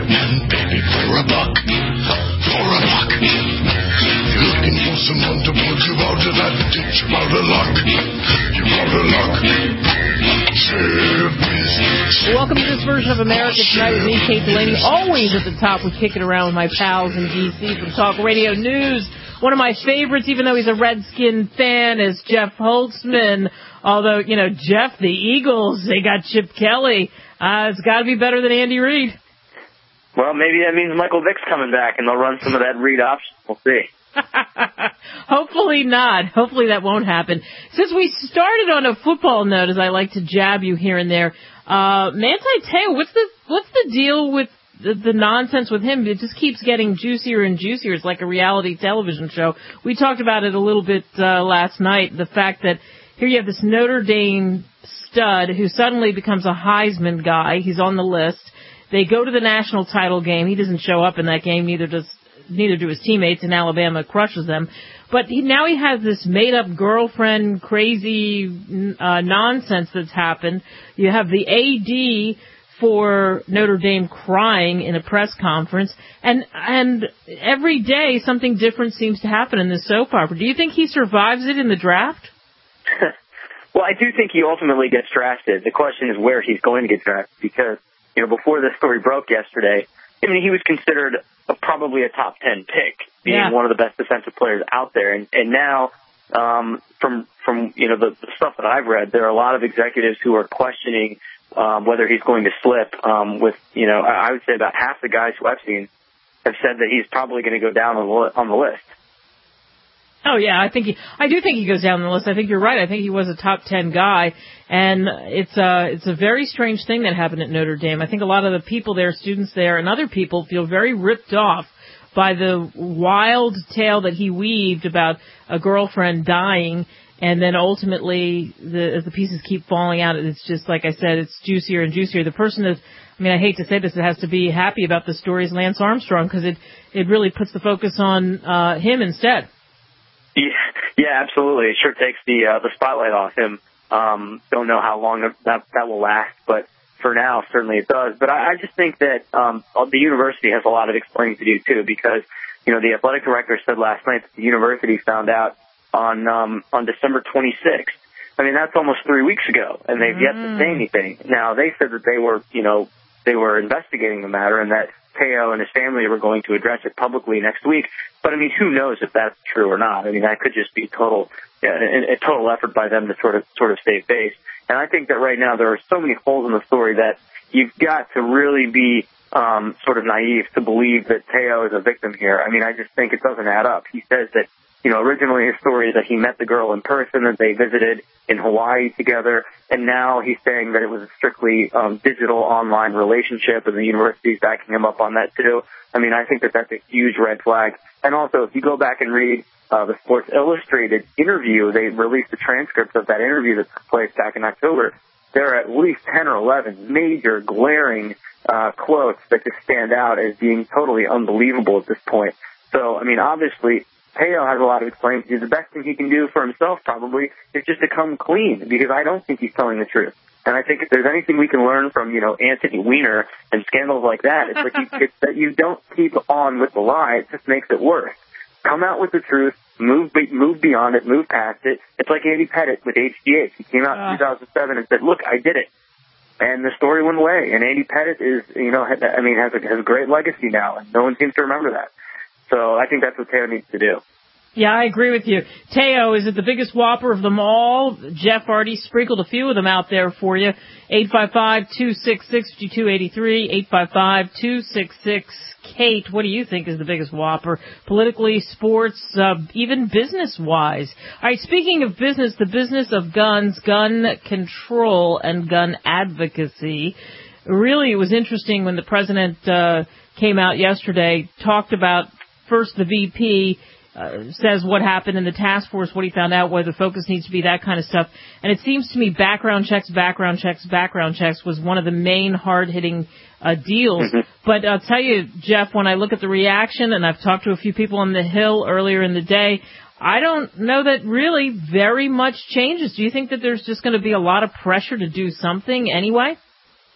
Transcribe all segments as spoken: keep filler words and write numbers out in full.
And baby, for a buck, for a buck, you're looking for someone to pull you out of that ditch. You're out of luck. You're out of luck. Welcome to this version of America Tonight with me, Kate Delaney. Always at the top with Kicking Around with my pals in D C from Talk Radio News. One of my favorites, even though he's a Redskin fan, is Jeff Holtzman. Although, you know, Jeff, the Eagles, they got Chip Kelly. Uh, it's got to be better than Andy Reid. Well, maybe that means Michael Vick's coming back, and they'll run some of that Reid option. We'll see. Hopefully not. Hopefully that won't happen. Since we started on a football note, as I like to jab you here and there, uh, Manti Te'o, what's the what's the deal with the, the nonsense with him? It just keeps getting juicier and juicier. It's like a reality television show. We talked about it a little bit uh, last night, the fact that here you have this Notre Dame stud who suddenly becomes a Heisman guy. He's on the list. They go to the national title game. He doesn't show up in that game, neither does neither do his teammates, and Alabama crushes them. But he, now he has this made-up girlfriend, crazy uh, nonsense that's happened. You have the A D for Notre Dame crying in a press conference, and and every day something different seems to happen in this soap opera. Do you think he survives it in the draft? Well, I do think he ultimately gets drafted. The question is where he's going to get drafted, because, you know, before this story broke yesterday, I mean, he was considered a, probably a top ten pick, being yeah. one of the best defensive players out there. And, and now, um, from, from, you know, the, the stuff that I've read, there are a lot of executives who are questioning, um, whether he's going to slip, um, with, you know, I would say about half the guys who I've seen have said that he's probably going to go down on the, on the list. Oh yeah, I think he, I do think he goes down the list. I think you're right. I think he was a top ten guy, and it's a it's a very strange thing that happened at Notre Dame. I think a lot of the people there, students there, and other people feel very ripped off by the wild tale that he weaved about a girlfriend dying, and then ultimately the the pieces keep falling out. It's just like I said, it's juicier and juicier. The person that, I mean, I hate to say this, it has to be happy about the story is Lance Armstrong, because it it really puts the focus on uh, him instead. Yeah, yeah, absolutely. It sure takes the uh, the spotlight off him. Um, don't know how long that that will last, but for now, certainly it does. But I, I just think that um, the university has a lot of explaining to do too, because, you know, the athletic director said last night that the university found out on um, on December twenty-sixth. I mean, that's almost three weeks ago, and they've mm. yet to say anything. Now, they said that they were, you know, they were investigating the matter, and that Te'o and his family were going to address it publicly next week. But, I mean, who knows if that's true or not? I mean, that could just be total, yeah, a, a total effort by them to sort of sort of save face. And I think that right now there are so many holes in the story that you've got to really be um, sort of naive to believe that Te'o is a victim here. I mean, I just think it doesn't add up. He says that, you know, originally his story is that he met the girl in person, that they visited in Hawaii together, and now he's saying that it was a strictly um, digital online relationship, and the university's backing him up on that too. I mean, I think that that's a huge red flag. And also, if you go back and read uh, the Sports Illustrated interview, they released a transcript of that interview that took place back in October. There are at least ten or eleven major glaring uh, quotes that just stand out as being totally unbelievable at this point. So, I mean, obviously, Te'o has a lot of explaining to do. The best thing he can do for himself probably is just to come clean, because I don't think he's telling the truth. And I think if there's anything we can learn from, you know, Anthony Weiner and scandals like that, it's, like you, it's that you don't keep on with the lie. It just makes it worse. Come out with the truth, move move beyond it, move past it. It's like Andy Pettitte with H G H. He came out uh. in two thousand seven and said, look, I did it. And the story went away. And Andy Pettitte is, you know, I mean, has a, has a great legacy now, and no one seems to remember that. So I think that's what Te'o needs to do. Yeah, I agree with you. Te'o, is it the biggest whopper of them all? Jeff already sprinkled a few of them out there for you. eight five five, two six six, five two eight three, eight five five, two six six, Kate. What do you think is the biggest whopper? Politically, sports, uh, even business-wise. All right, speaking of business, the business of guns, gun control, and gun advocacy. Really, it was interesting when the president uh, came out yesterday, talked about first the V P, Uh, says what happened in the task force, what he found out, where the focus needs to be, that kind of stuff. And it seems to me background checks, background checks, background checks was one of the main hard-hitting uh, deals. Mm-hmm. But I'll tell you, Jeff, when I look at the reaction, and I've talked to a few people on the Hill earlier in the day, I don't know that really very much changes. Do you think that there's just going to be a lot of pressure to do something anyway?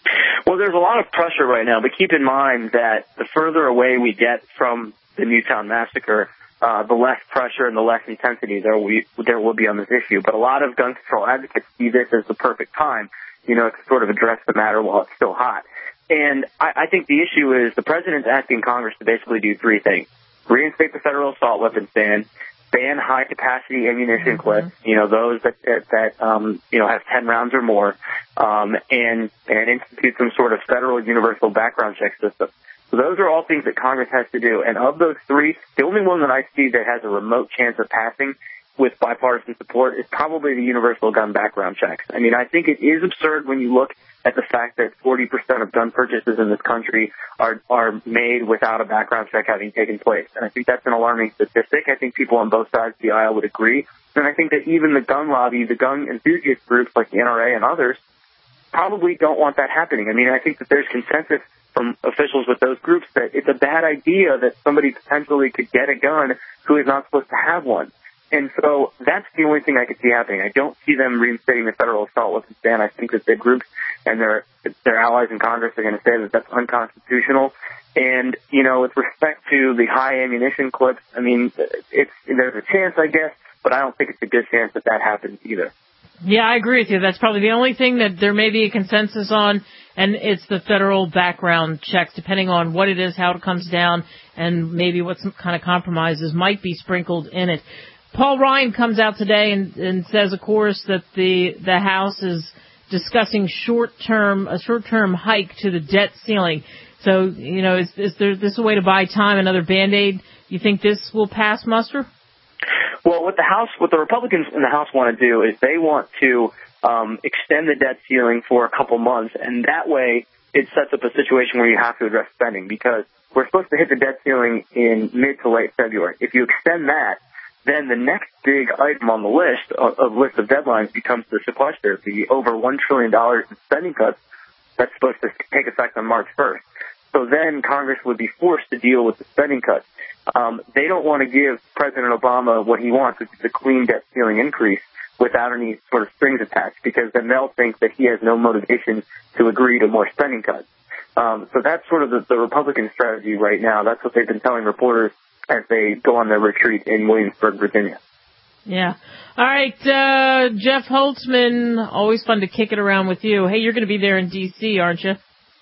Well, there's a lot of pressure right now, but keep in mind that the further away we get from the Newtown massacre, uh, the less pressure and the less intensity there will, be, there will be on this issue. But a lot of gun control advocates see this as the perfect time, you know, to sort of address the matter while it's still hot. And I, I think the issue is the president's asking Congress to basically do three things. Reinstate the federal assault weapons ban, ban high-capacity ammunition clips, you know, those that, that, that um, you know, have ten rounds or more, um, and, and institute some sort of federal universal background check system. So those are all things that Congress has to do. And of those three, the only one that I see that has a remote chance of passing with bipartisan support is probably the universal gun background checks. I mean, I think it is absurd when you look at the fact that forty percent of gun purchases in this country are are made without a background check having taken place. And I think that's an alarming statistic. I think people on both sides of the aisle would agree. And I think that even the gun lobby, the gun enthusiast groups like the N R A and others, probably don't want that happening. I mean, I think that there's consensus from officials with those groups that it's a bad idea that somebody potentially could get a gun who is not supposed to have one. And so that's the only thing I could see happening. I don't see them reinstating the federal assault weapons ban. I think that the groups and their their allies in Congress are going to say that that's unconstitutional. And, you know, with respect to the high ammunition clips, I mean, it's there's a chance, I guess, but I don't think it's a good chance that that happens either. Yeah, I agree with you. That's probably the only thing that there may be a consensus on, and it's the federal background checks, depending on what it is, how it comes down, and maybe what some kind of compromises might be sprinkled in it. Paul Ryan comes out today and, and says, of course, that the the House is discussing short-term a short-term hike to the debt ceiling. So, you know, is, is there this a way to buy time, another Band-Aid? You think this will pass muster? Well, what the House, what the Republicans in the House want to do is they want to um, extend the debt ceiling for a couple months, and that way it sets up a situation where you have to address spending because we're supposed to hit the debt ceiling in mid to late February. If you extend that, then the next big item on the list of, of list of deadlines becomes the sequester, the over one trillion dollars in spending cuts that's supposed to take effect on March first. So then Congress would be forced to deal with the spending cuts. Um, they don't want to give President Obama what he wants, which is a clean debt ceiling increase without any sort of strings attached, because then they'll think that he has no motivation to agree to more spending cuts. Um, so that's sort of the, the Republican strategy right now. That's what they've been telling reporters as they go on their retreat in Williamsburg, Virginia. Yeah. All right, uh, Jeff Holtzman, always fun to kick it around with you. Hey, you're going to be there in D C, aren't you?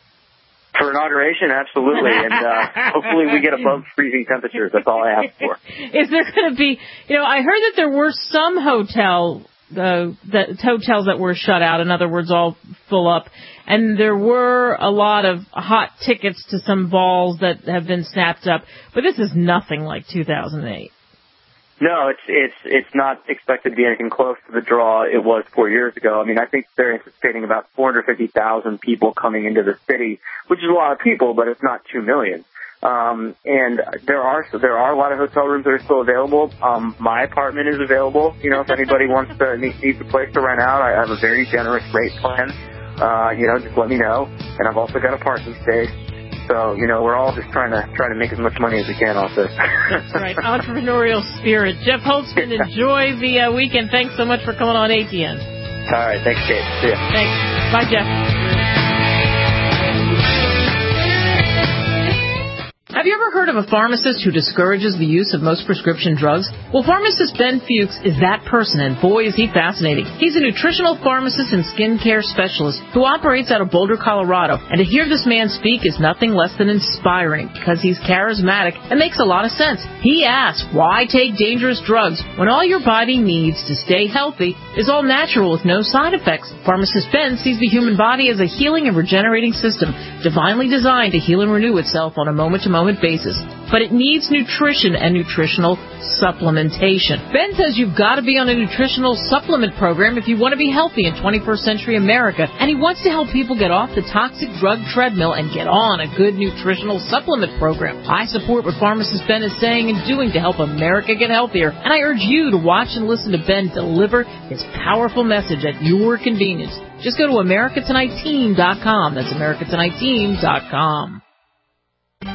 For inauguration, absolutely, and uh, hopefully we get above freezing temperatures. That's all I ask for. Is there going to be, you know, I heard that there were some hotel, uh, that, hotels that were shut out, in other words, all full up, and there were a lot of hot tickets to some balls that have been snapped up, but this is nothing like two thousand eight. No, it's it's it's not expected to be anything close to the draw it was four years ago. I mean, I think they're anticipating about four hundred fifty thousand people coming into the city, which is a lot of people, but it's not two million. Um, and there are there are a lot of hotel rooms that are still available. Um, my apartment is available. You know, if anybody wants to needs a place to rent out, I have a very generous rate plan. Uh, you know, just let me know. And I've also got a parking space. So, you know, we're all just trying to try to make as much money as we can off this. That's right. Entrepreneurial spirit. Jeff Holtzman, enjoy the uh, weekend. Thanks so much for coming on A T N. All right. Thanks, Kate. See ya. Thanks. Bye, Jeff. Have you ever heard of a pharmacist who discourages the use of most prescription drugs? Well, pharmacist Ben Fuchs is that person, and boy, is he fascinating. He's a nutritional pharmacist and skincare specialist who operates out of Boulder, Colorado. And to hear this man speak is nothing less than inspiring because he's charismatic and makes a lot of sense. He asks, why take dangerous drugs when all your body needs to stay healthy is all natural with no side effects? Pharmacist Ben sees the human body as a healing and regenerating system, divinely designed to heal and renew itself on a moment-to-moment basis, but it needs nutrition and nutritional supplementation. Ben says you've got to be on a nutritional supplement program if you want to be healthy in twenty-first century America, and he wants to help people get off the toxic drug treadmill and get on a good nutritional supplement program. I support what pharmacist Ben is saying and doing to help America get healthier, and I urge you to watch and listen to Ben deliver his powerful message at your convenience. Just go to America Tonight Team dot com. That's America Tonight Team dot com.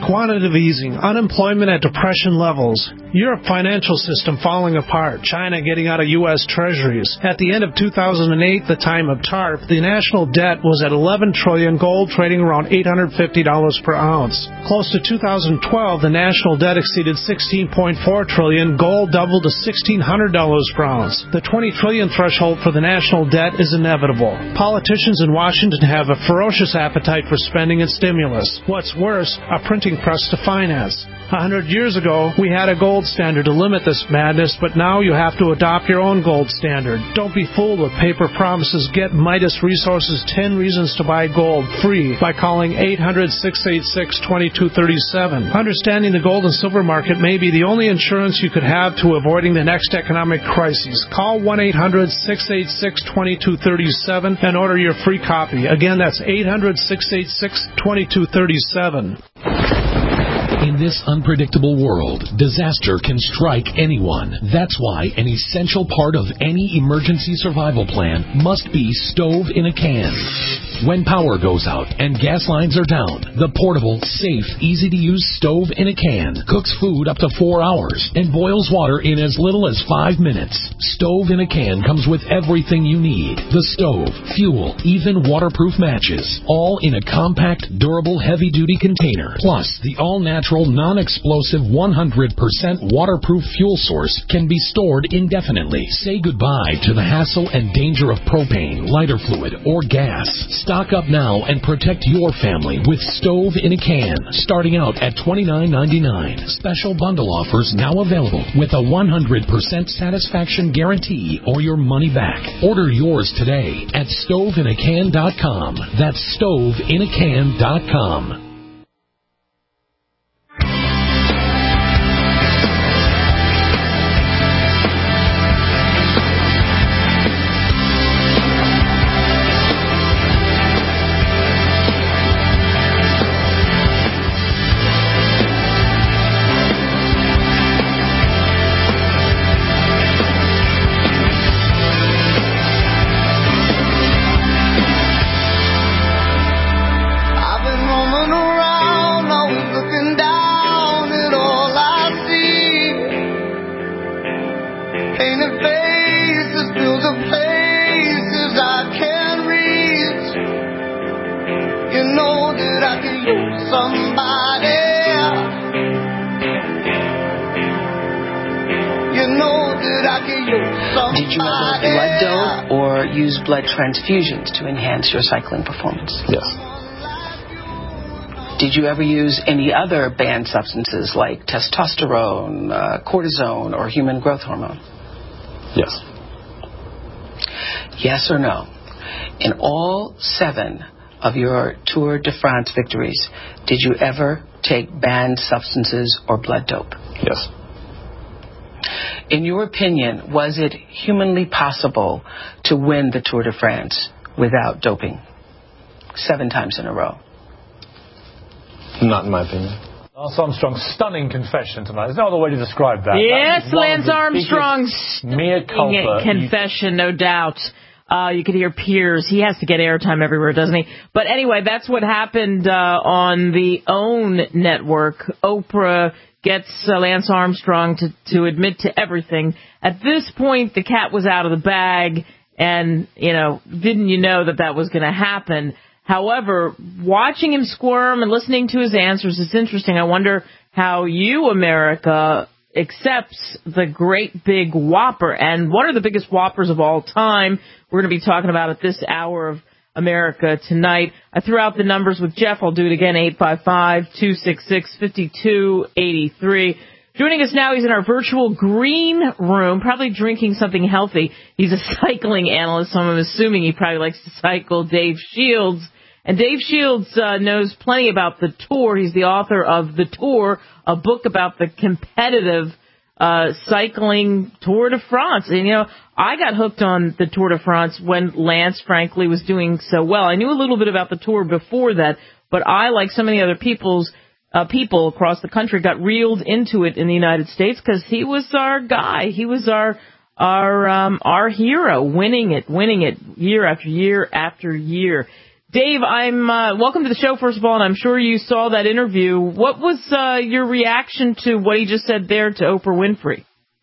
quantitative easing, unemployment at depression levels, Europe financial system falling apart, China getting out of U S treasuries. At the end of two thousand eight, the time of TARP, the national debt was at eleven trillion dollars, gold trading around eight hundred fifty dollars per ounce. Close to two thousand twelve, the national debt exceeded sixteen point four trillion dollars, gold doubled to sixteen hundred dollars per ounce. The twenty trillion dollars threshold for the national debt is inevitable. Politicians in Washington have a ferocious appetite for spending and stimulus. What's worse, a printing press to finance. A hundred years ago, we had a gold standard to limit this madness, but now you have to adopt your own gold standard. Don't be fooled with paper promises. Get Midas Resources ten Reasons to Buy Gold free by calling eight hundred, six eight six, two two three seven. Understanding the gold and silver market may be the only insurance you could have to avoiding the next economic crisis. Call one eight hundred, six eight six, two two three seven and order your free copy. Again, that's eight hundred, six eight six, two two three seven. In this unpredictable world, disaster can strike anyone. That's why an essential part of any emergency survival plan must be stove in a can. When power goes out and gas lines are down, the portable, safe, easy-to-use stove in a can cooks food up to four hours and boils water in as little as five minutes. Stove in a can comes with everything you need. The stove, fuel, even waterproof matches, all in a compact, durable, heavy-duty container. Plus, the all-natural, non-explosive, one hundred percent waterproof fuel source can be stored indefinitely. Say goodbye to the hassle and danger of propane, lighter fluid, or gas. Stock up now and protect your family with Stove in a Can, starting out at twenty-nine ninety-nine. Special bundle offers now available with a one hundred percent satisfaction guarantee or your money back. Order yours today at stove in a can dot com. That's stove in a can dot com. Did you ever blood dope or use blood transfusions to enhance your cycling performance? Yes. Did you ever use any other banned substances like testosterone, uh, cortisone, or human growth hormone? Yes. Yes or no? In all seven of your Tour de France victories, did you ever take banned substances or blood dope? Yes. In your opinion, was it humanly possible to win the Tour de France without doping seven times in a row? Not in my opinion. Lance Armstrong's stunning confession tonight. There's no other way to describe that. Yes, that Lance Armstrong's mea culpa. confession, no doubt. Uh, you could hear Piers. He has to get airtime everywhere, doesn't he? But anyway, that's what happened uh, on the OWN network. Oprah gets uh, Lance Armstrong to, to admit to everything. At this point, the cat was out of the bag, and, you know, didn't you know that that was going to happen? However, watching him squirm and listening to his answers is interesting. I wonder how you, America, accepts the great big whopper. And what are the biggest whoppers of all time? We're going to be talking about it this hour of America tonight. I threw out the numbers with Jeff. I'll do it again, eight five five, two six six, five two eight three. Joining us now, he's in our virtual green room, probably drinking something healthy. He's a cycling analyst, so I'm assuming he probably likes to cycle. Dave Shields. And Dave Shields uh, knows plenty about the Tour. He's the author of The Tour, a book about the competitive uh cycling Tour de France. And, you know, I got hooked on the Tour de France when Lance, frankly, was doing so well. I knew a little bit about the Tour before that, but I, like so many other people's uh, people across the country, got reeled into it in the United States because he was our guy. He was our our um our hero, winning it, winning it year after year after year. Dave, I'm uh, welcome to the show, first of all, and I'm sure you saw that interview. What was uh, your reaction to what he just said there to Oprah Winfrey?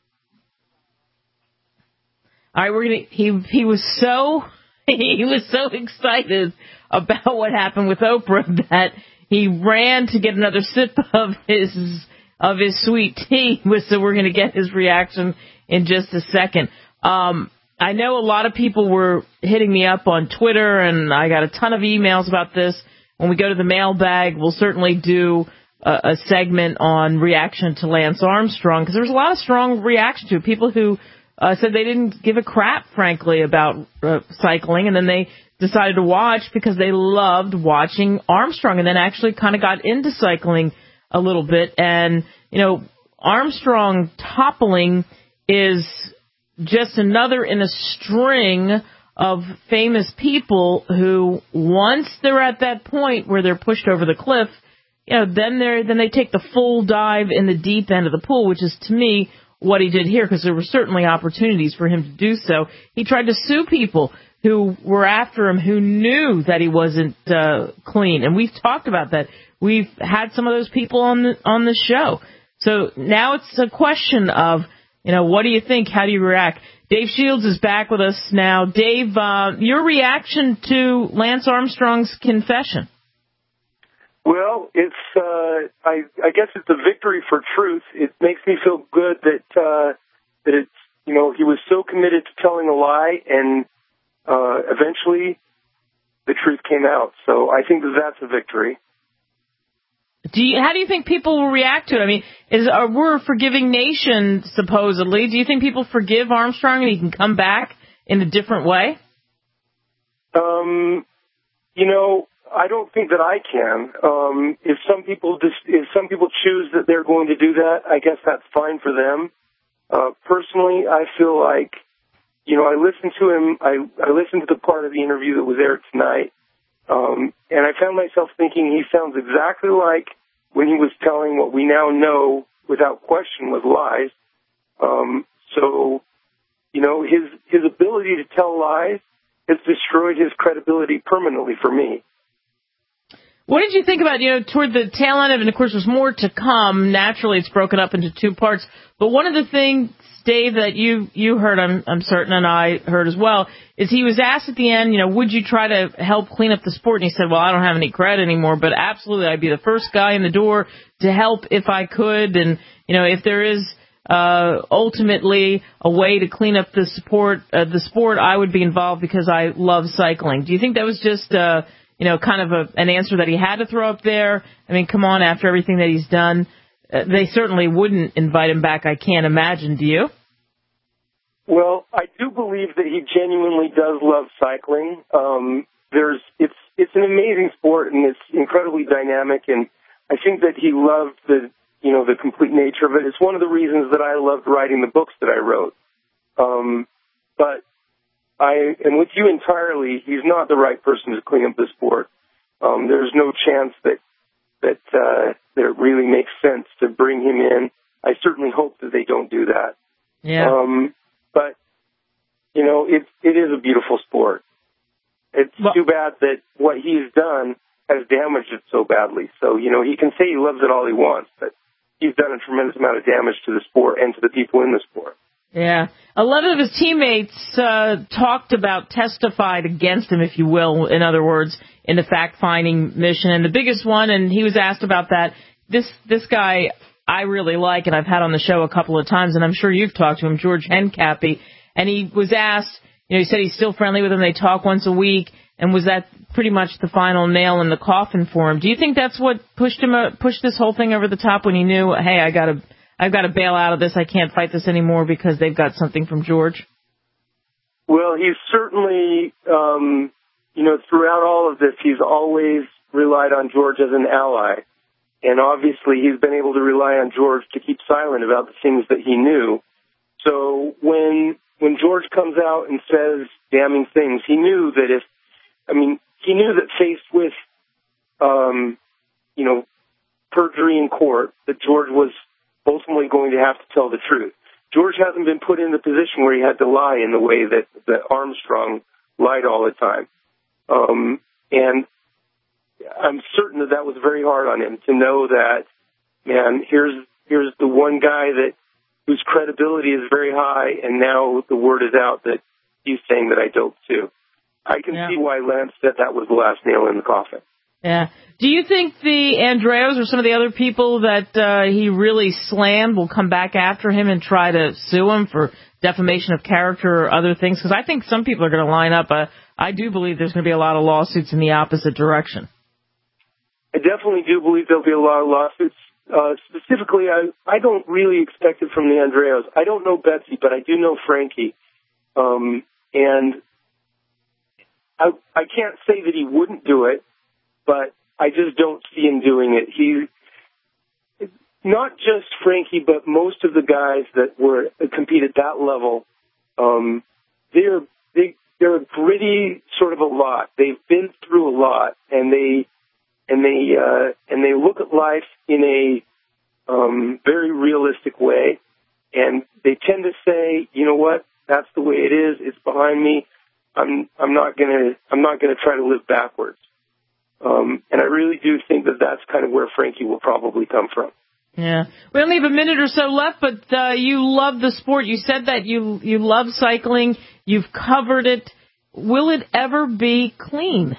All right, we're gonna. He he was so he was so excited about what happened with Oprah that he ran to get another sip of his of his sweet tea. So we're going to get his reaction in just a second. Um, I know a lot of people were hitting me up on Twitter, and I got a ton of emails about this. When we go to the mailbag, we'll certainly do a, a segment on reaction to Lance Armstrong, because there was a lot of strong reaction to it. People who uh, said they didn't give a crap, frankly, about uh, cycling, and then they decided to watch because they loved watching Armstrong, and then actually kind of got into cycling a little bit. And, you know, Armstrong toppling is just another in a string of famous people who, once they're at that point where they're pushed over the cliff, you know, then they're then they take the full dive in the deep end of the pool, which is, to me, what he did here, because there were certainly opportunities for him to do so. He tried to sue people who were after him, who knew that he wasn't uh, clean, and we've talked about that. We've had some of those people on the on the show. So now it's a question of, you know, what do you think? How do you react? Dave Shields is back with us now. Dave, uh, your reaction to Lance Armstrong's confession? Well, it's, uh, I, I guess it's a victory for truth. It makes me feel good that, uh, that it's, you know, he was so committed to telling a lie, and, uh, eventually the truth came out. So I think that that's a victory. Do you, how do you think people will react to it? I mean, is uh, we're a forgiving nation, supposedly. Do you think people forgive Armstrong and he can come back in a different way? Um, you know, I don't think that I can. Um, if some people just, if some people choose that they're going to do that, I guess that's fine for them. Uh, personally, I feel like, you know, I listened to him. I, I listened to the part of the interview that was aired tonight. Um, and I found myself thinking he sounds exactly like when he was telling what we now know without question was lies. Um, so, you know, his, his ability to tell lies has destroyed his credibility permanently for me. What did you think about, you know, toward the tail end of it, and of course there's more to come. Naturally, it's broken up into two parts. But one of the things, Dave, that you, you heard, I'm, I'm certain, and I heard as well, is he was asked at the end, you know, would you try to help clean up the sport? And he said, well, I don't have any credit anymore, but absolutely, I'd be the first guy in the door to help if I could. And, you know, if there is uh, ultimately a way to clean up the sport, uh, the sport, I would be involved because I love cycling. Do you think that was just, uh, you know, kind of a, an answer that he had to throw up there? I mean, come on, after everything that he's done, uh, they certainly wouldn't invite him back, I can't imagine. Do you? Well, I do believe that he genuinely does love cycling. Um, there's, it's, it's an amazing sport, and it's incredibly dynamic, and I think that he loved the, you know, the complete nature of it. It's one of the reasons that I loved writing the books that I wrote. Um, but I am with you entirely. He's not the right person to clean up the sport. Um, there's no chance that, that, uh, that it really makes sense to bring him in. I certainly hope that they don't do that. Yeah. Um, But, you know, it, it is a beautiful sport. It's well, too bad that what he's done has damaged it so badly. So, you know, he can say he loves it all he wants, but he's done a tremendous amount of damage to the sport and to the people in the sport. Yeah. Eleven of his teammates uh, talked about, testified against him, if you will, in other words, in the fact-finding mission. And the biggest one, and he was asked about that, this this guy I really like, and I've had on the show a couple of times, and I'm sure you've talked to him, George Hincapie, and he was asked, you know, he said he's still friendly with him, they talk once a week, and was that pretty much the final nail in the coffin for him? Do you think that's what pushed him, uh, pushed this whole thing over the top, when he knew, hey, I gotta, I've got to bail out of this, I can't fight this anymore because they've got something from George? Well, he's certainly, um, you know, throughout all of this, he's always relied on George as an ally. And obviously, he's been able to rely on George to keep silent about the things that he knew. So when when George comes out and says damning things, he knew that if, I mean, he knew that faced with, um, you know, perjury in court, that George was ultimately going to have to tell the truth. George hasn't been put in the position where he had to lie in the way that, that Armstrong lied all the time. Um, and I'm certain that that was very hard on him to know that, man, here's here's the one guy that whose credibility is very high, and now the word is out that he's saying that I doped too. I can yeah. see why Lance said that was the last nail in the coffin. Yeah. Do you think the Andreos or some of the other people that uh, he really slammed will come back after him and try to sue him for defamation of character or other things? Because I think some people are going to line up. Uh, I do believe there's going to be a lot of lawsuits in the opposite direction. I definitely do believe there'll be a lot of lawsuits. Uh, specifically, I, I don't really expect it from the Andreos. I don't know Betsy, but I do know Frankie. Um, and I, I can't say that he wouldn't do it, but I just don't see him doing it. He, not just Frankie, but most of the guys that were compete at that level, um, they're they, they're a gritty sort of a lot. They've been through a lot, and they and they uh, and they look at life in a um, very realistic way, and they tend to say, you know what, that's the way it is. It's behind me. I'm I'm not gonna I'm not gonna try to live backwards. Um, and I really do think that that's kind of where Frankie will probably come from. Yeah. We only have a minute or so left, but uh, you love the sport. You said that you you love cycling. You've covered it. Will it ever be clean?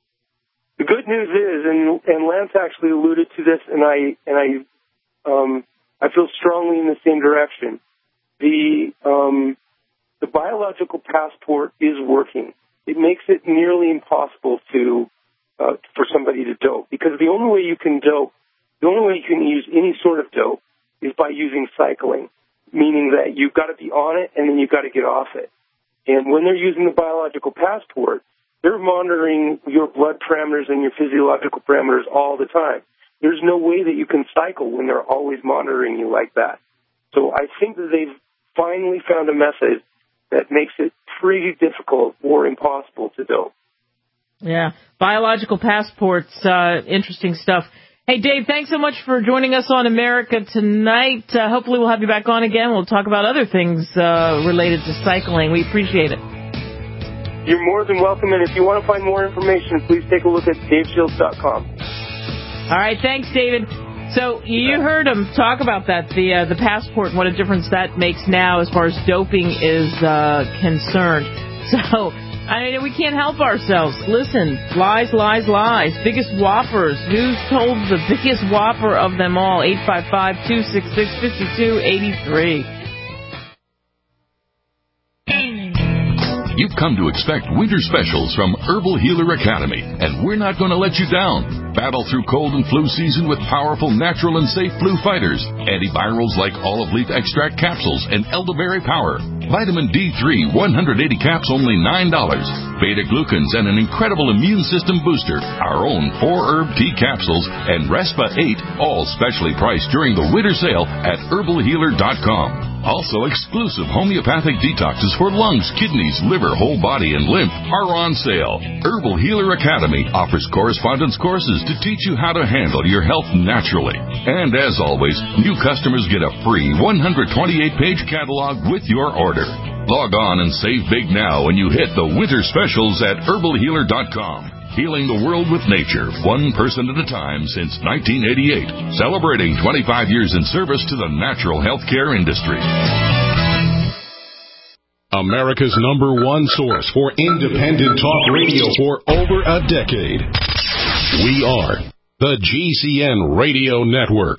The good news is, and, and Lance actually alluded to this, and I and I um, I feel strongly in the same direction. The um, the biological passport is working. It makes it nearly impossible to Uh, for somebody to dope, because the only way you can dope, the only way you can use any sort of dope is by using cycling, meaning that you've got to be on it and then you've got to get off it. And when they're using the biological passport, they're monitoring your blood parameters and your physiological parameters all the time. There's no way that you can cycle when they're always monitoring you like that. So I think that they've finally found a method that makes it pretty difficult or impossible to dope. Yeah, biological passports, uh, interesting stuff. Hey, Dave, thanks so much for joining us on America Tonight. Uh, hopefully we'll have you back on again. We'll talk about other things uh, related to cycling. We appreciate it. You're more than welcome, and if you want to find more information, please take a look at dave shields dot com. All right, thanks, David. So you heard him talk about that, the uh, the passport, and what a difference that makes now as far as doping is uh, concerned. So I mean, we can't help ourselves. Listen, lies, lies, lies. Biggest whoppers. Who's told the biggest whopper of them all? eight five five, two six six, five two eight three. You've come to expect winter specials from Herbal Healer Academy, and we're not going to let you down. Battle through cold and flu season with powerful, natural, and safe flu fighters. Antivirals like olive leaf extract capsules and elderberry power. Vitamin D three, one hundred eighty caps, only nine dollars. Beta-glucans and an incredible immune system booster. Our own four-herb tea capsules and Respa eight, all specially priced during the winter sale at herbal healer dot com. Also, exclusive homeopathic detoxes for lungs, kidneys, liver, whole body, and lymph are on sale. Herbal Healer Academy offers correspondence courses to teach you how to handle your health naturally. And as always, new customers get a free one hundred twenty-eight page catalog with your order. Log on and save big now when you hit the winter specials at herbal healer dot com. Healing the world with nature, one person at a time since nineteen eighty-eight. Celebrating twenty-five years in service to the natural healthcare industry. America's number one source for independent talk radio for over a decade. We are the G C N Radio Network.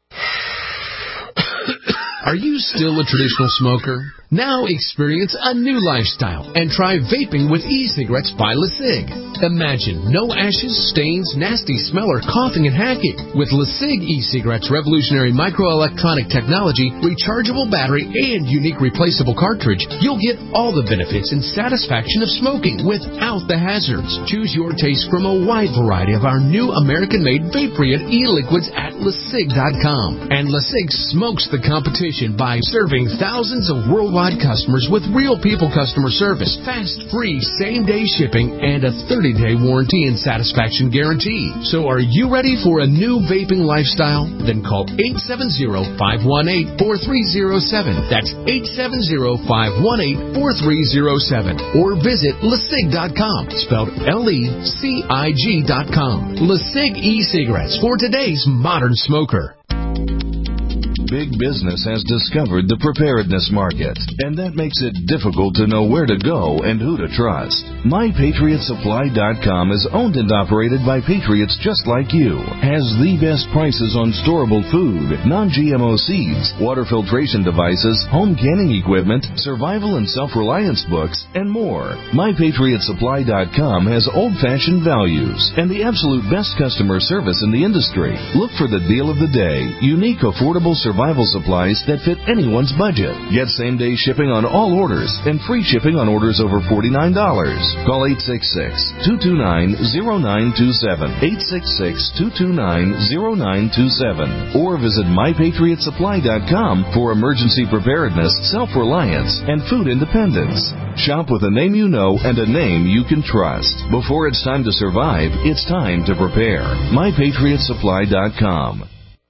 Are you still a traditional smoker? Now experience a new lifestyle and try vaping with e-cigarettes by LeSig. Imagine no ashes, stains, nasty smell, or coughing and hacking. With LeSig e-cigarettes' revolutionary microelectronic technology, rechargeable battery, and unique replaceable cartridge, you'll get all the benefits and satisfaction of smoking without the hazards. Choose your taste from a wide variety of our new American-made Vaporeon e-liquids at LeSig dot com. And LeSig smokes the competition. competition by serving thousands of worldwide customers with real people customer service, fast, free, same-day shipping, and a thirty-day warranty and satisfaction guarantee. So are you ready for a new vaping lifestyle? Then call eight seven zero, five one eight, four three zero seven. That's eight seven zero, five one eight, four three zero seven. Or visit lecig dot com, spelled L E C I G dot com. LeCig e-cigarettes for today's modern smoker. Big business has discovered the preparedness market, and that makes it difficult to know where to go and who to trust. My Patriot Supply dot com is owned and operated by patriots just like you, has the best prices on storable food, non-G M O seeds, water filtration devices, home canning equipment, survival and self-reliance books, and more. My Patriot Supply dot com has old-fashioned values and the absolute best customer service in the industry. Look for the deal of the day, unique, affordable survival supplies that fit anyone's budget. Get same-day shipping on all orders and free shipping on orders over forty-nine dollars. Call eight six six, two two nine, zero nine two seven, eight six six, two two nine, zero nine two seven, or visit My Patriot Supply dot com for emergency preparedness, self-reliance, and food independence. Shop with a name you know and a name you can trust. Before it's time to survive, it's time to prepare. My Patriot Supply dot com.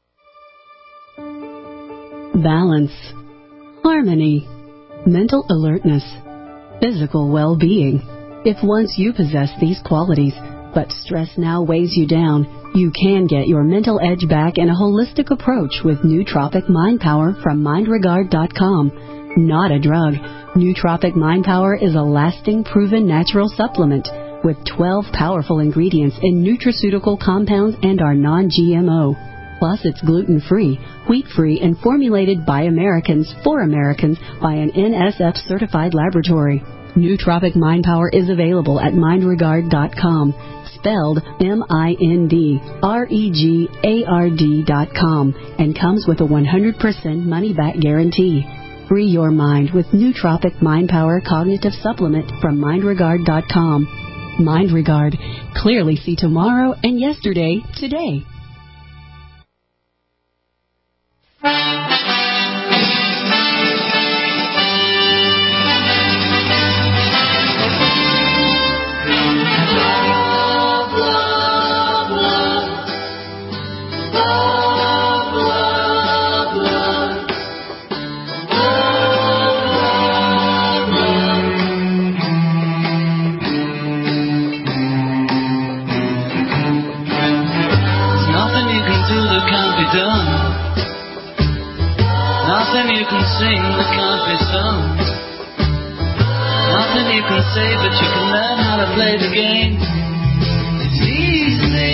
Balance, harmony, mental alertness, physical well-being. If once you possess these qualities, but stress now weighs you down, you can get your mental edge back in a holistic approach with Nootropic Mind Power from mind regard dot com. Not a drug. Nootropic Mind Power is a lasting, proven natural supplement with twelve powerful ingredients in nutraceutical compounds and are non-G M O. Plus, it's gluten-free, wheat-free, and formulated by Americans for Americans by an N S F-certified laboratory. Nootropic Mind Power is available at mind regard dot com, spelled M I N D R E G A R D dot com, and comes with a one hundred percent money-back guarantee. Free your mind with Nootropic Mind Power Cognitive Supplement from mind regard dot com. Mind Regard. Clearly see tomorrow and yesterday today. Nothing you can sing that can't be sung. Nothing you can say, but you can learn how to play the game. It's easy.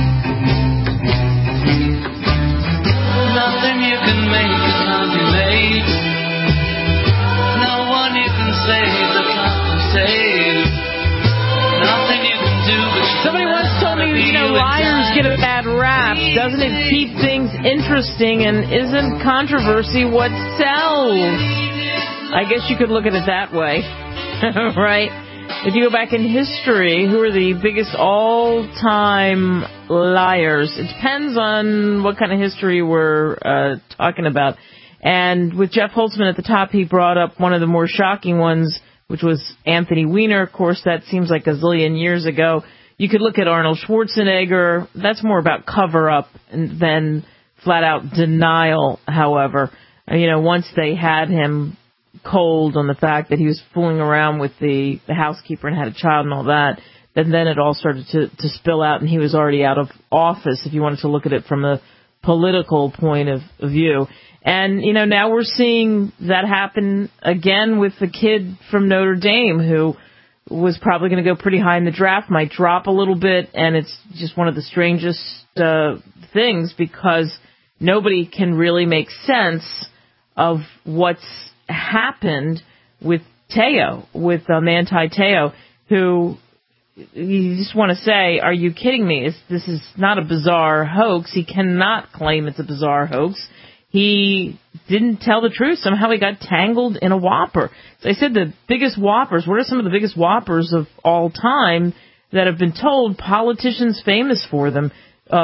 Nothing you can make that can't be made. No one you can save that can't be saved. Nothing you can do, but you Somebody once told me, you know, liars get a bad rap. Doesn't it keep things interesting, and isn't controversy what sells? I guess you could look at it that way, right? If you go back in history, who are the biggest all-time liars? It depends on what kind of history we're uh, talking about. And with Jeff Holtzman at the top, he brought up one of the more shocking ones, which was Anthony Weiner. Of course, that seems like a zillion years ago. You could look at Arnold Schwarzenegger. That's more about cover-up than flat-out denial, however. You know, once they had him cold on the fact that he was fooling around with the, the housekeeper and had a child and all that, then, then it all started to, to spill out, and he was already out of office, if you wanted to look at it from a political point of view. And, you know, now we're seeing that happen again with the kid from Notre Dame who was probably going to go pretty high in the draft, might drop a little bit, and it's just one of the strangest uh, things because nobody can really make sense of what's happened with Teo, with uh, Manti Teo, who you just want to say, are you kidding me? It's, this is not a bizarre hoax. He cannot claim it's a bizarre hoax. He didn't tell the truth. Somehow he got tangled in a whopper. So I said the biggest whoppers. What are some of the biggest whoppers of all time that have been told? Politicians famous for them. Uh,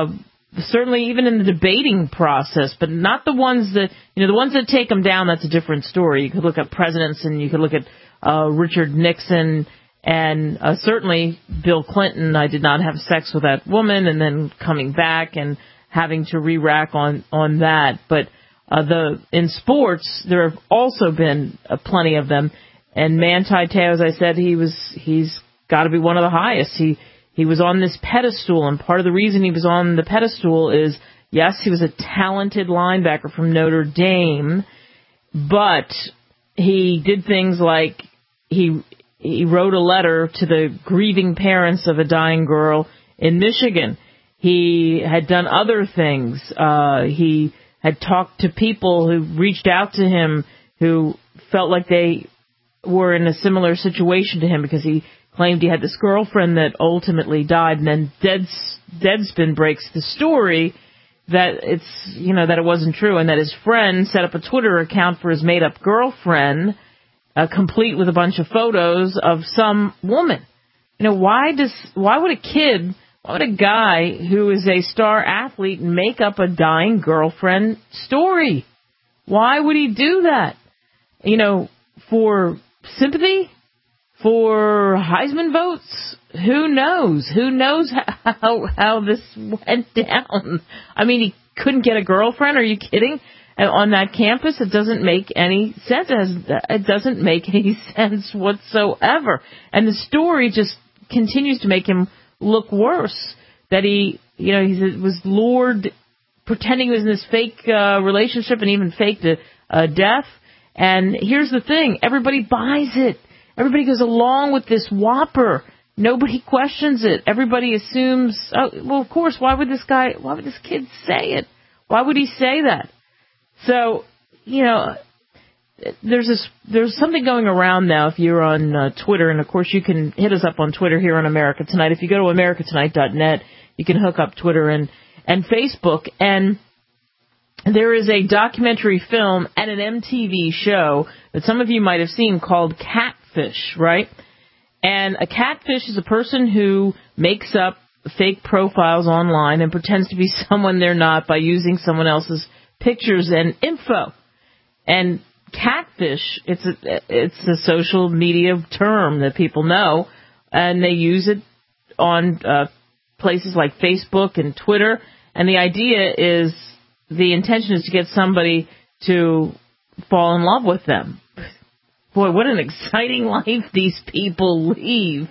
certainly even in the debating process, but not the ones that, you know, the ones that take him down, that's a different story. You could look at presidents and you could look at uh, Richard Nixon and uh, certainly Bill Clinton. I did not have sex with that woman, and then coming back and having to re-rack on, on that. But uh, the in sports, there have also been uh, plenty of them. And Manti Te'o, as I said, he was he's got to be one of the highest. He he was on this pedestal, and part of the reason he was on the pedestal is, yes, he was a talented linebacker from Notre Dame, but he did things like he he wrote a letter to the grieving parents of a dying girl in Michigan. He had done other things. Uh, he had talked to people who reached out to him who felt like they were in a similar situation to him, because he claimed he had this girlfriend that ultimately died, and then Dead, Deadspin breaks the story that it's, you know, that it wasn't true, and that his friend set up a Twitter account for his made-up girlfriend, uh, complete with a bunch of photos of some woman. You know, why does, why would a kid, why would a guy who is a star athlete make up a dying girlfriend story? Why would he do that? You know, for sympathy? For Heisman votes? Who knows? Who knows how how this went down? I mean, he couldn't get a girlfriend? Are you kidding? On that campus, it doesn't make any sense. It, has, it doesn't make any sense whatsoever. And the story just continues to make him look worse. That he, you know, he was lured, pretending he was in this fake uh, relationship and even faked a, a death. And here's the thing, everybody buys it. Everybody goes along with this whopper. Nobody questions it. Everybody assumes, oh, well, of course, why would this guy, why would this kid say it? Why would he say that? So, you know, there's this, there's something going around now if you're on uh, Twitter, and of course you can hit us up on Twitter here on America Tonight. If you go to america tonight dot net, you can hook up Twitter and, and Facebook, and there is a documentary film and an M T V show that some of you might have seen called Catfish, right? And a catfish is a person who makes up fake profiles online and pretends to be someone they're not by using someone else's pictures and info. And catfish, it's a, it's a social media term that people know, and they use it on uh, places like Facebook and Twitter. And the idea is, the intention is to get somebody to fall in love with them. Boy, what an exciting life these people lead.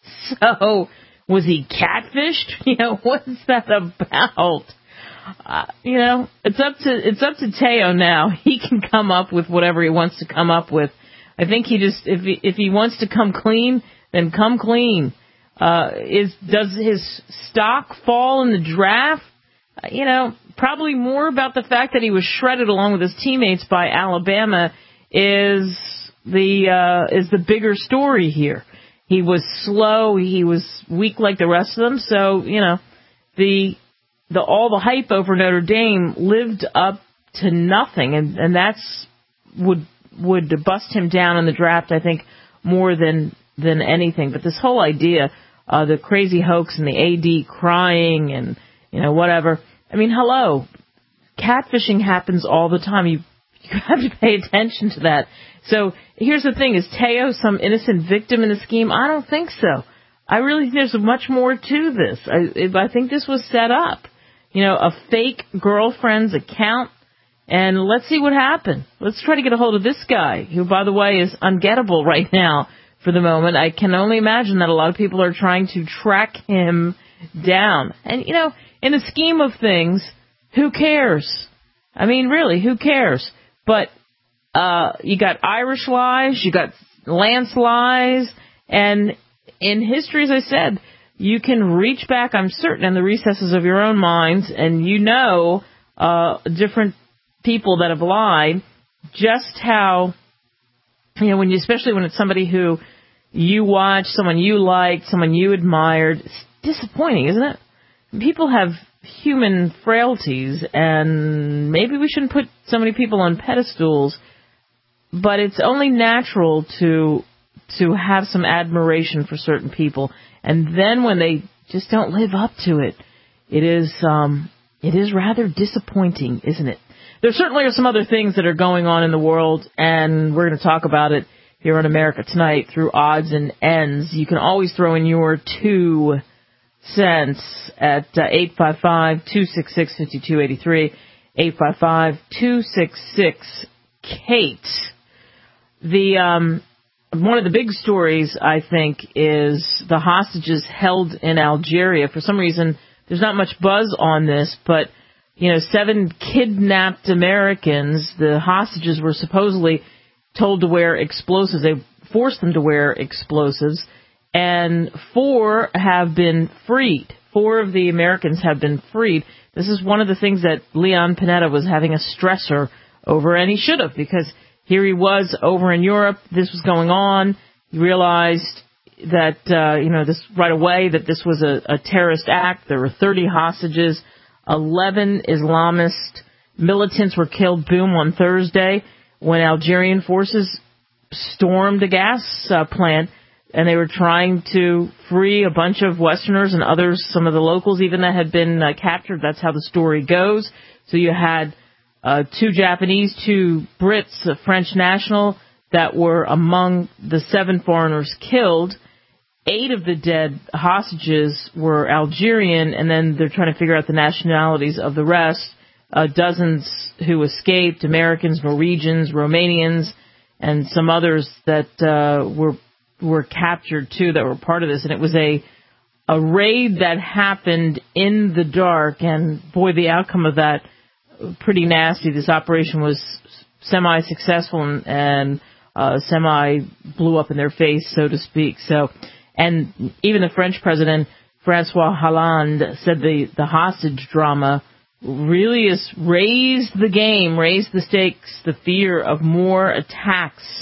So, was he catfished? You know, what's that about? Uh, you know, it's up to it's up to Te'o now. He can come up with whatever he wants to come up with. I think he just, if he, if he wants to come clean, then come clean. Uh, is does his stock fall in the draft? Uh, you know, probably more about the fact that he was shredded along with his teammates by Alabama is the uh, is the bigger story here. He was slow. He was weak like the rest of them. So, you know, the the all the hype over Notre Dame lived up to nothing, and and that's would would bust him down in the draft, I think, more than than anything. But this whole idea, uh, the crazy hoax and the A D crying and, you know, whatever. I mean, hello, catfishing happens all the time. You you have to pay attention to that. So here's the thing: is Te'o some innocent victim in the scheme? I don't think so. I really think there's much more to this. I, I think this was set up. You know, a fake girlfriend's account, and let's see what happened. Let's try to get a hold of this guy, who, by the way, is ungettable right now for the moment. I can only imagine that a lot of people are trying to track him down. And, you know, in the scheme of things, who cares? I mean, really, who cares? But uh, you got Irish lies, you got Lance lies, and in history, as I said, you can reach back, I'm certain, in the recesses of your own minds, and you know uh, different people that have lied, just how, you know, when you, especially when it's somebody who you watch, someone you liked, someone you admired. It's disappointing, isn't it? People have human frailties, and maybe we shouldn't put so many people on pedestals, but it's only natural to to have some admiration for certain people. And then when they just don't live up to it, it is um, it is rather disappointing, isn't it? There certainly are some other things that are going on in the world, and we're going to talk about it here on America Tonight through odds and ends. You can always throw in your two cents at uh, eight five five, two six six, five two eight three, eight five five, two six six, Kate. The um, one of the big stories, I think, is the hostages held in Algeria. For some reason, there's not much buzz on this, but you know, seven kidnapped Americans, the hostages were supposedly told to wear explosives. They forced them to wear explosives, and four have been freed. Four of the Americans have been freed. This is one of the things that Leon Panetta was having a stressor over, and he should have, because here he was over in Europe. This was going on. He realized that, uh, you know, this right away, that this was a, a terrorist act. There were thirty hostages. eleven Islamist militants were killed, boom, on Thursday when Algerian forces stormed a gas uh, plant, and they were trying to free a bunch of Westerners and others, some of the locals even, that had been uh, captured. That's how the story goes. So you had uh, two Japanese, two Brits, a French national, that were among the seven foreigners killed. Eight of the dead hostages were Algerian, and then they're trying to figure out the nationalities of the rest. Uh, dozens who escaped, Americans, Norwegians, Romanians, and some others that uh, were were captured, too, that were part of this. And it was a a raid that happened in the dark, and, boy, the outcome of that, pretty nasty. This operation was semi-successful and, and uh, semi-blew up in their face, so to speak. So... And even the French president, Francois Hollande, said the, the hostage drama really has raised the game, raised the stakes, the fear of more attacks.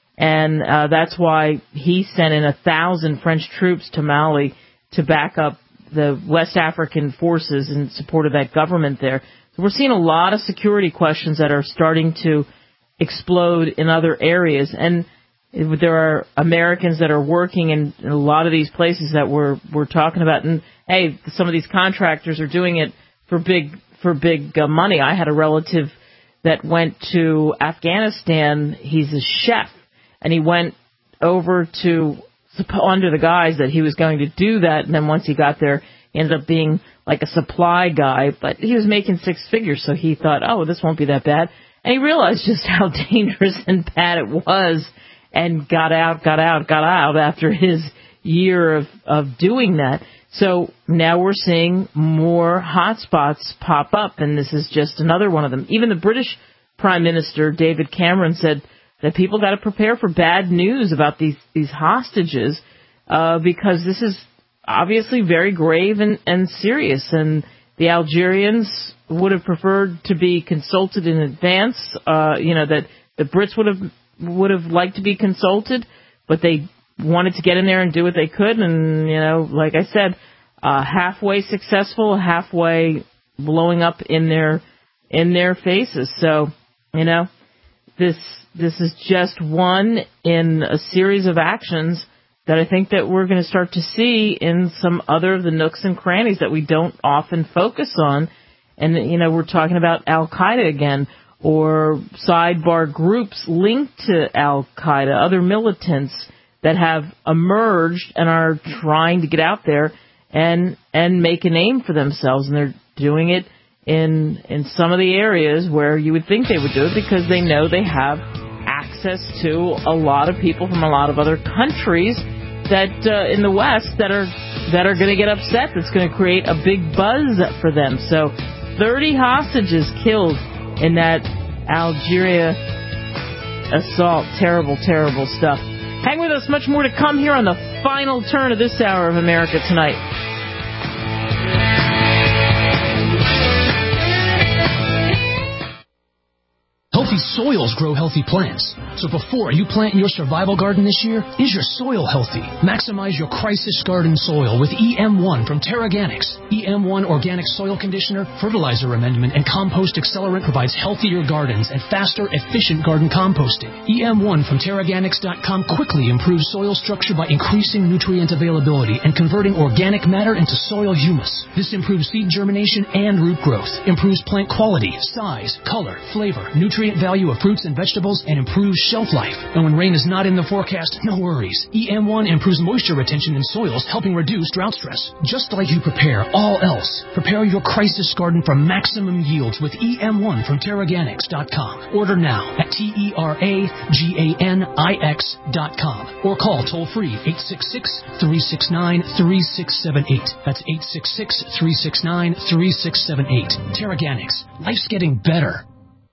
And uh, that's why he sent in a thousand French troops to Mali to back up the West African forces in support of that government there. So we're seeing a lot of security questions that are starting to explode in other areas. And there are Americans that are working in, in a lot of these places that we're we're talking about, and hey, some of these contractors are doing it for big for big uh, money. I had a relative that went to Afghanistan. He's a chef, and he went over to under the guise that he was going to do that, and then once he got there, he ended up being like a supply guy. But he was making six figures, so he thought, oh, this won't be that bad, and he realized just how dangerous and bad it was. And got out, got out, got out after his year of, of doing that. So now we're seeing more hotspots pop up, and this is just another one of them. Even the British Prime Minister, David Cameron, said that people got to prepare for bad news about these, these hostages uh, because this is obviously very grave and, and serious. And the Algerians would have preferred to be consulted in advance, uh, you know, that the Brits would have would have liked to be consulted, but they wanted to get in there and do what they could. And, you know, like I said, uh, halfway successful, halfway blowing up in their in their faces. So, you know, this this is just one in a series of actions that I think that we're going to start to see in some other of the nooks and crannies that we don't often focus on. And, you know, we're talking about Al-Qaeda again, or sidebar groups linked to Al-Qaeda, other militants that have emerged and are trying to get out there and and make a name for themselves. And they're doing it in in some of the areas where you would think they would do it because they know they have access to a lot of people from a lot of other countries that uh, in the West that are that are going to get upset. That's going to create a big buzz for them. So thirty hostages killed in that Algeria assault. Terrible, terrible stuff. Hang with us. Much more to come here on the final turn of this hour of America Tonight. Healthy soils grow healthy plants. So before you plant your survival garden this year, is your soil healthy? Maximize your crisis garden soil with E M one from Terraganics. E M one Organic Soil Conditioner, Fertilizer Amendment, and Compost Accelerant provides healthier gardens and faster, efficient garden composting. E M one from Terraganics dot com quickly improves soil structure by increasing nutrient availability and converting organic matter into soil humus. This improves seed germination and root growth, improves plant quality, size, color, flavor, nutrient value of fruits and vegetables, and improves shelf life. And when rain is not in the forecast, no worries. E M one improves moisture retention in soils, helping reduce drought stress. Just like you prepare all else, prepare your crisis garden for maximum yields with E M one from Terraganics dot com. Order now at T E R A G A N I X dot com or call toll-free eight six six, three six nine, three six seven eight. That's eight six six, three six nine, three six seven eight. Terraganics. Life's getting better.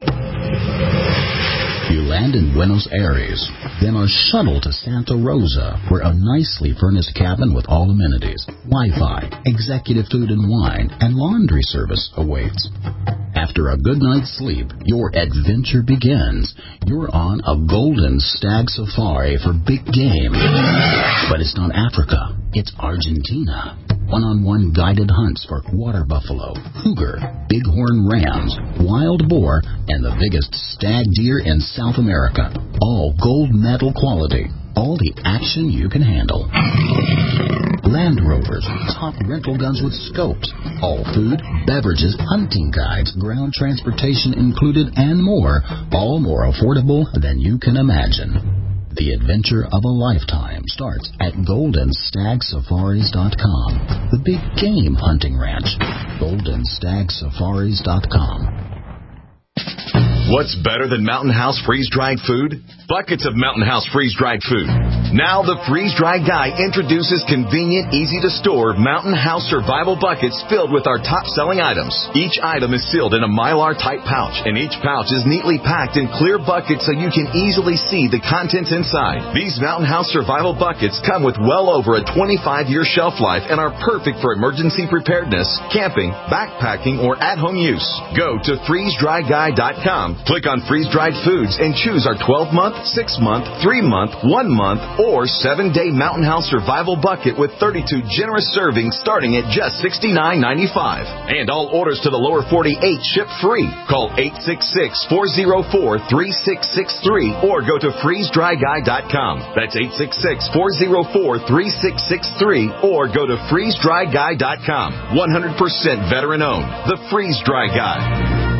You land in Buenos Aires, then are shuttled to Santa Rosa, where a nicely furnished cabin with all amenities, Wi-Fi, executive food and wine, and laundry service awaits. After a good night's sleep, your adventure begins. You're on a golden stag safari for big game. But it's not Africa, it's Argentina. One-on-one guided hunts for water buffalo, cougar, bighorn rams, wild boar, and the biggest stag deer in South America. All gold medal quality. All the action you can handle. Land Rovers, top rental guns with scopes. All food, beverages, hunting guides, ground transportation included, and more. All more affordable than you can imagine. The adventure of a lifetime starts at golden stag safaris dot com, the big game hunting ranch. golden stag safaris dot com. What's better than Mountain House freeze-dried food? Buckets of Mountain House freeze-dried food. Now the freeze-dried guy introduces convenient, easy-to-store Mountain House survival buckets filled with our top-selling items. Each item is sealed in a Mylar-type pouch, and each pouch is neatly packed in clear buckets so you can easily see the contents inside. These Mountain House survival buckets come with well over a twenty-five year shelf life and are perfect for emergency preparedness, camping, backpacking, or at-home use. Go to freeze dry guy dot com. Click on freeze-dried foods and choose our twelve month, six month, three month, one month, or seven day Mountain House Survival Bucket with thirty-two generous servings starting at just sixty-nine ninety-five. And all orders to the lower forty-eight ship free. Call eight six six, four oh four, three six six three or go to freeze dry guy dot com. That's eight six six, four oh four, three six six three or go to freeze dry guy dot com. one hundred percent veteran owned. The Freeze Dry Guy.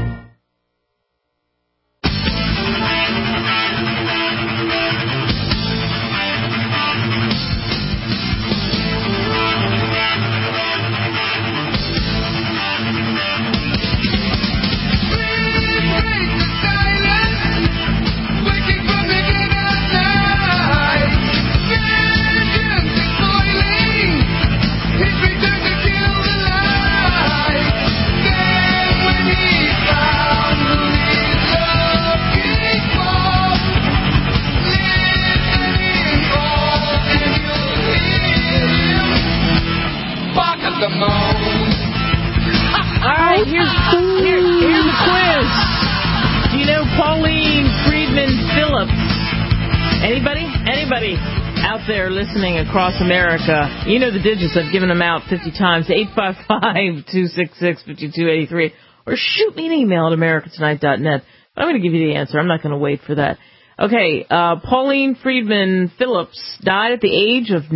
Listening across America, you know the digits. I've given them out fifty times. eight five five, two six six, five two eight three or shoot me an email at america tonight dot net. I'm going to give you the answer. I'm not going to wait for that. Okay, uh, Pauline Friedman Phillips died at the age of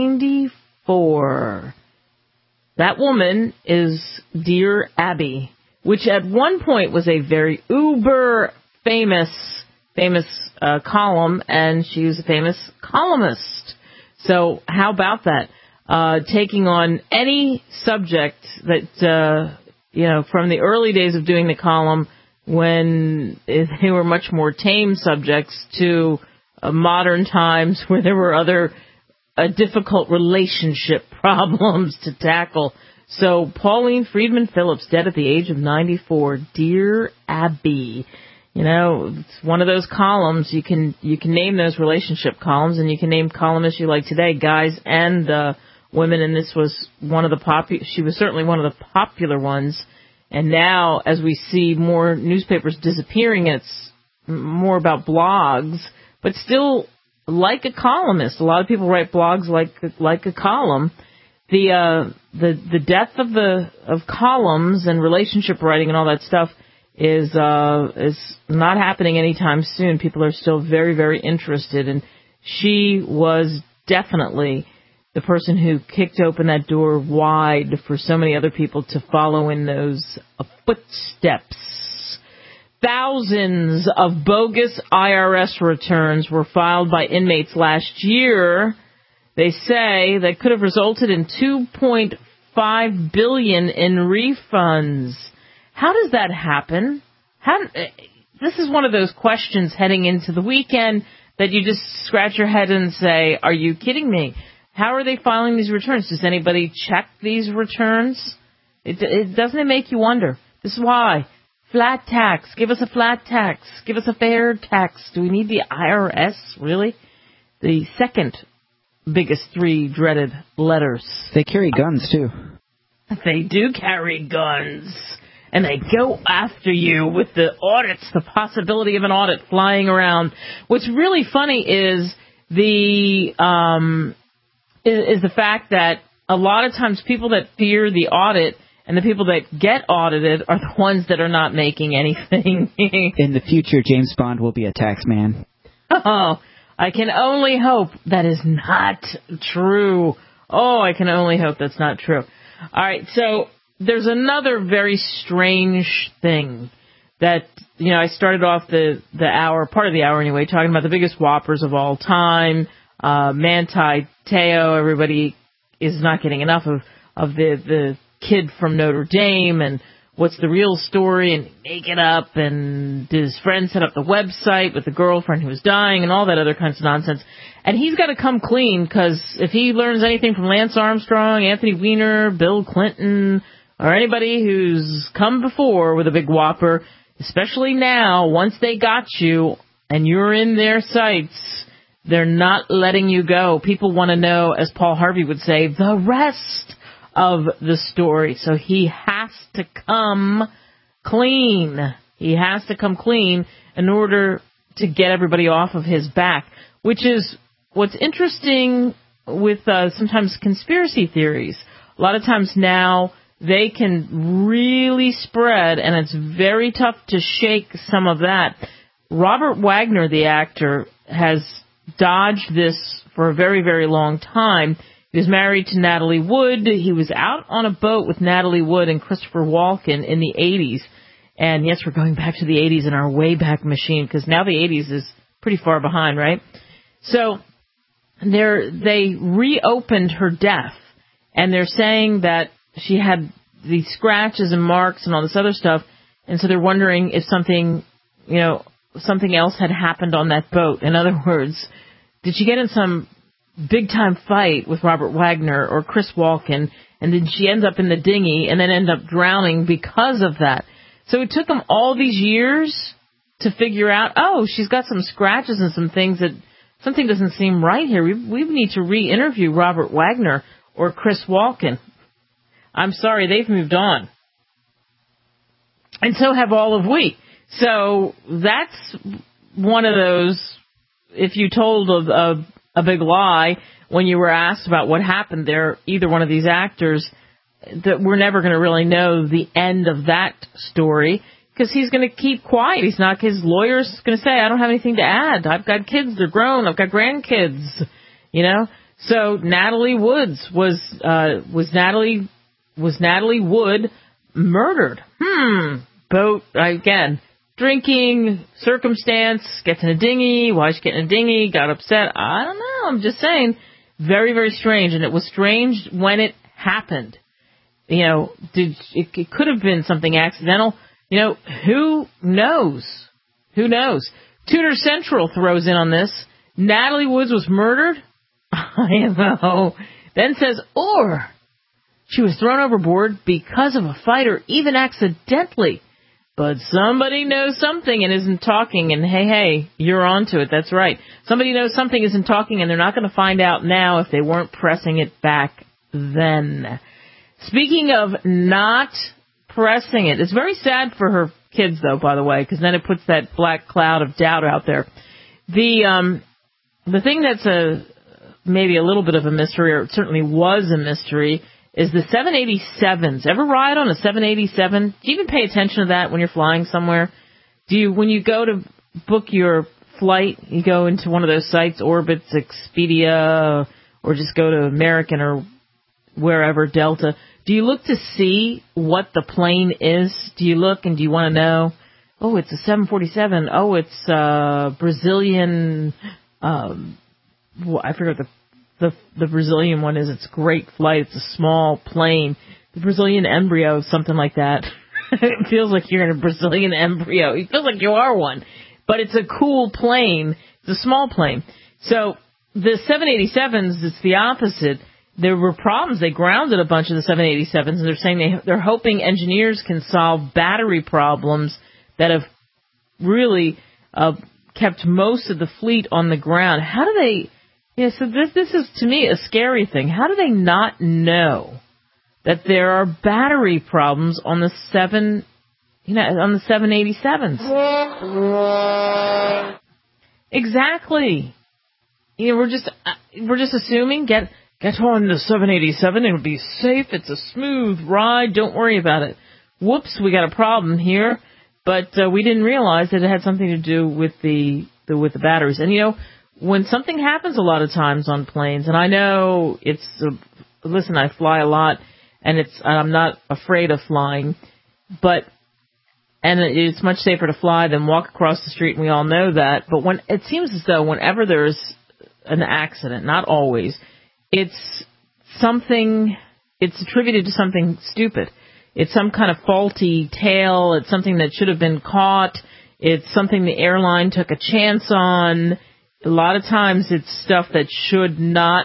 ninety-four. That woman is Dear Abby, which at one point was a very uber famous, famous uh, column, and she was a famous columnist. So how about that? Uh, taking on any subject that, uh, you know, from the early days of doing the column when they were much more tame subjects to uh, modern times where there were other uh, difficult relationship problems to tackle. So Pauline Friedman Phillips, dead at the age of ninety-four. Dear Abby. You know, it's one of those columns. You can you can name those relationship columns, and you can name columnists you like today, guys and uh, women. And this was one of the popular. She was certainly one of the popular ones. And now, as we see more newspapers disappearing, it's more about blogs, but still like a columnist. A lot of people write blogs like like a column. The uh, the the death of the of columns and relationship writing and all that stuff is uh, is not happening anytime soon. People are still very, very interested, and she was definitely the person who kicked open that door wide for so many other people to follow in those uh, footsteps. Thousands of bogus I R S returns were filed by inmates last year. They say that could have resulted in two point five billion dollars in refunds. How does that happen? How? This is one of those questions heading into the weekend that you just scratch your head and say, are you kidding me? How are they filing these returns? Does anybody check these returns? It, it doesn't it make you wonder? This is why. Flat tax. Give us a flat tax. Give us a fair tax. Do we need the I R S, really? The second biggest three dreaded letters. They carry guns, too. They do carry guns. And they go after you with the audits, the possibility of an audit flying around. What's really funny is the um, is, is the fact that a lot of times people that fear the audit and the people that get audited are the ones that are not making anything. In the future, James Bond will be a tax man. Oh, I can only hope that is not true. Oh, I can only hope that's not true. All right, so there's another very strange thing that, you know, I started off the, the hour, part of the hour anyway, talking about the biggest whoppers of all time. Uh, Manti Te'o, everybody is not getting enough of, of the, the kid from Notre Dame and what's the real story and make it up, and did his friend set up the website with the girlfriend who was dying and all that other kinds of nonsense. And he's got to come clean, because if he learns anything from Lance Armstrong, Anthony Weiner, Bill Clinton, or anybody who's come before with a big whopper, especially now, once they got you and you're in their sights, they're not letting you go. People want to know, as Paul Harvey would say, the rest of the story. So he has to come clean. He has to come clean in order to get everybody off of his back, which is what's interesting with uh, sometimes conspiracy theories. A lot of times now they can really spread, and it's very tough to shake some of that. Robert Wagner, the actor, has dodged this for a very, very long time. He was married to Natalie Wood. He was out on a boat with Natalie Wood and Christopher Walken in the eighties. And yes, we're going back to the eighties in our Wayback Machine, because now the eighties is pretty far behind, right? So they're, they reopened her death, and they're saying that she had these scratches and marks and all this other stuff, and so they're wondering if something, you know, something else had happened on that boat. In other words, did she get in some big-time fight with Robert Wagner or Chris Walken, and then she ends up in the dinghy and then end up drowning because of that? So it took them all these years to figure out, oh, she's got some scratches and some things that something doesn't seem right here. We, we need to re-interview Robert Wagner or Chris Walken. I'm sorry, they've moved on. And so have all of we. So that's one of those, if you told a, a, a big lie when you were asked about what happened there, either one of these actors, that we're never going to really know the end of that story, because he's going to keep quiet. He's not, his lawyer's going to say, I don't have anything to add. I've got kids, they're grown, I've got grandkids, you know. So Natalie Woods was, uh, was Natalie, was Natalie Wood murdered? Hmm. Boat, again, drinking, circumstance, gets in a dinghy, why is she getting in a dinghy, got upset, I don't know, I'm just saying, very, very strange, and it was strange when it happened. You know, did it, it could have been something accidental, you know, who knows, who knows. Tudor Central throws in on this, Natalie Woods was murdered, I know, then says, or she was thrown overboard because of a fight or even accidentally. But somebody knows something and isn't talking, and hey, hey, you're onto it. That's right. Somebody knows something isn't talking, and they're not going to find out now if they weren't pressing it back then. Speaking of not pressing it, it's very sad for her kids, though, by the way, because then it puts that black cloud of doubt out there. The um, the thing that's a maybe a little bit of a mystery, or it certainly was a mystery, is the seven eighty-sevens. Ever ride on a seven eighty-seven? Do you even pay attention to that when you're flying somewhere? Do you, when you go to book your flight, you go into one of those sites, Orbitz, Expedia, or just go to American or wherever, Delta, do you look to see what the plane is? Do you look and do you want to know, oh, it's a seven forty-seven, oh, it's uh Brazilian, um, well, I forget the, the the Brazilian one is. It's a great flight. It's a small plane. The Brazilian embryo, something like that. It feels like you're in a Brazilian embryo. It feels like you are one. But it's a cool plane. It's a small plane. So the seven eighty-sevens, it's the opposite. There were problems. They grounded a bunch of the seven eighty-sevens, and they're saying they, they're hoping engineers can solve battery problems that have really uh, kept most of the fleet on the ground. How do they... Yeah, so this this is, to me, a scary thing. How do they not know that there are battery problems on the seven, you know, on the seven eighty-sevens? Exactly. You know, we're just uh, we're just assuming get get on the seven eighty-seven. It'll be safe. It's a smooth ride. Don't worry about it. Whoops, we got a problem here, but uh, we didn't realize that it had something to do with the, the with the batteries. And you know, when something happens a lot of times on planes, and I know it's uh, listen, I fly a lot, and it's I'm not afraid of flying, but and it's much safer to fly than walk across the street, and we all know that. But when it seems as though whenever there's an accident, not always, it's something, it's attributed to something stupid. It's some kind of faulty tail. It's something that should have been caught. It's something the airline took a chance on. A lot of times it's stuff that should not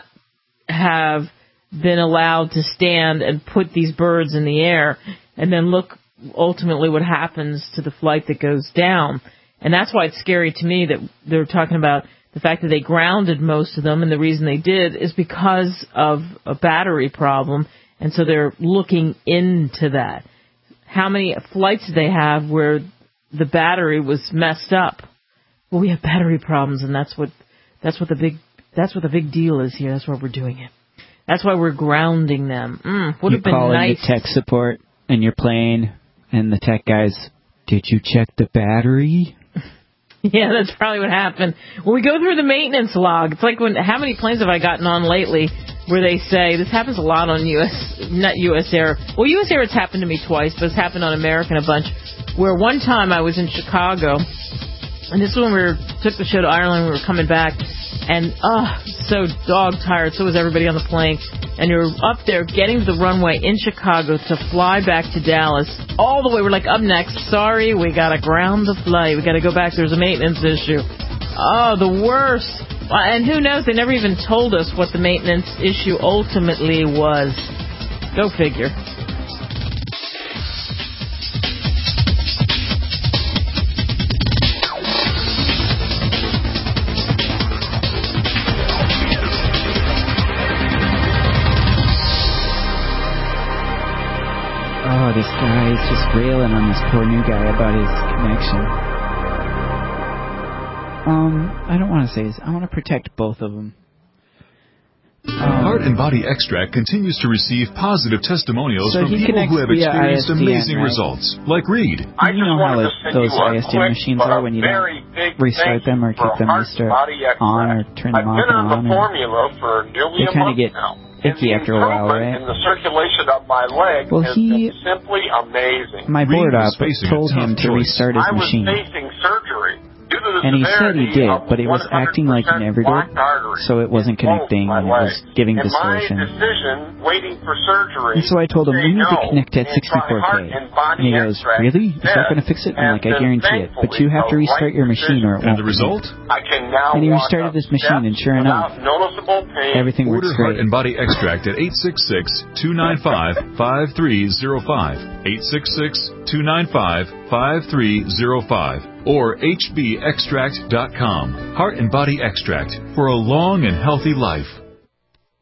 have been allowed to stand and put these birds in the air. And then look ultimately what happens to the flight that goes down. And that's why it's scary to me that they're talking about the fact that they grounded most of them, and the reason they did is because of a battery problem, and so they're looking into that. How many flights do they have where the battery was messed up? Well, we have battery problems, and that's what that's what the big that's what the big deal is here. That's why we're doing it. That's why we're grounding them. Mm, would you have been call nice. in the tech support in your plane, and the tech guys, did you check the battery? Yeah, that's probably what happened. When we go through the maintenance log, it's like when how many planes have I gotten on lately where they say, this happens a lot on U S, not U S Air. Well, U S Air, it's happened to me twice, but it's happened on American a bunch, where one time I was in Chicago, and this is when we were, took the show to Ireland, we were coming back, and, oh, so dog tired, so was everybody on the plane, and you're up there getting to the runway in Chicago to fly back to Dallas, all the way, we're like, up next, sorry, we gotta ground the flight, we gotta go back, there's a maintenance issue. Oh, the worst. And who knows, they never even told us what the maintenance issue ultimately was. Go figure. Oh, this guy is just railing on this poor new guy about his connection. Um, I don't want to say this. I want to protect both of them. Um, Heart and Body Extract continues to receive positive testimonials so from people who have experienced I S D N, amazing right? results, like Reed. I you know how it, those I S D N machines are when you don't restart them or keep them restart on or turn them off and on. I've been on the formula for nearly they kind of get now. icky after a while, right? And the circulation of my leg well, has he, been simply amazing. My board op told him to restart his I was machine. facing surgery. And he said he did, but it was acting like he never did, so it wasn't connecting, and it was giving distortion. And so I told him, we need to connect at sixty-four K. And he goes, really? Is that going to fix it? I'm like, I guarantee it. But you have to restart your machine or it won't. And the result? And he restarted his machine, and sure enough, everything works great. Order Heart and Body Extract at eight six six, two nine five, five three zero five, eight six six, two nine five, five three zero five, or h b extract dot com. Heart and Body Extract for a long and healthy life.